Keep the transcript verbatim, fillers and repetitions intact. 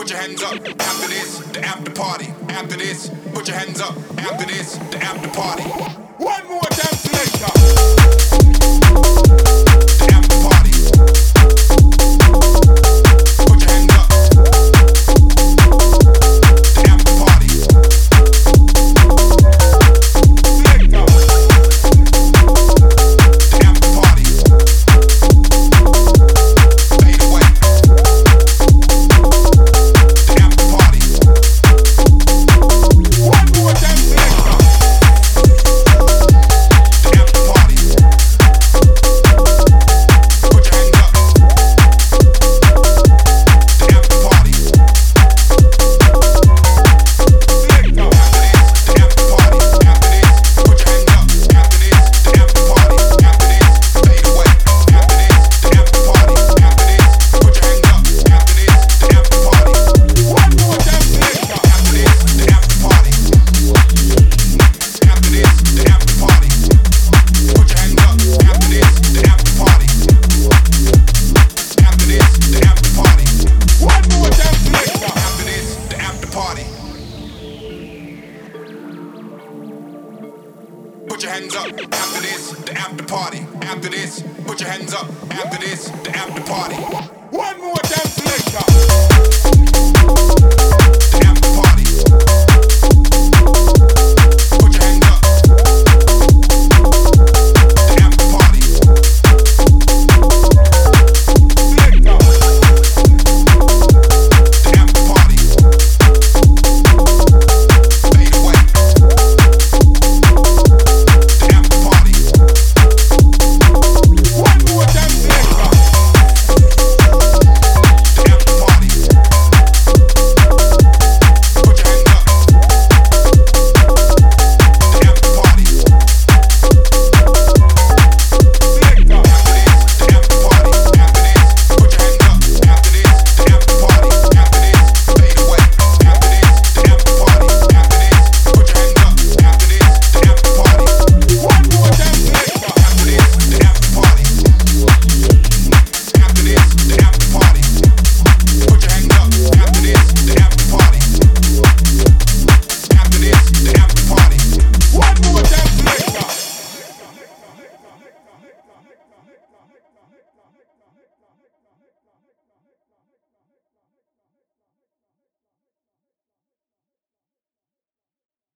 put your hands up. After this, the after party. After this, put your hands up. After this, the after party. One more dance later. The after party. Put your hands up. The after party. Later. The after party. Fade away. The after party. One more dance later. The after party. Put your hands up. The after party. Later. After this, the after party. After this, put your hands up. After this, the after party. After this, fade away. After this, the after party. After this, put your hands up. After this, the after party. One more dance later. After this, the after party. After this, the after party. Put your hands up. After this, the after party. After this, the after party. One more dance later. After this, the after party. Put your hands up. After this, the after party. After this, put your hands up. After this, the after party.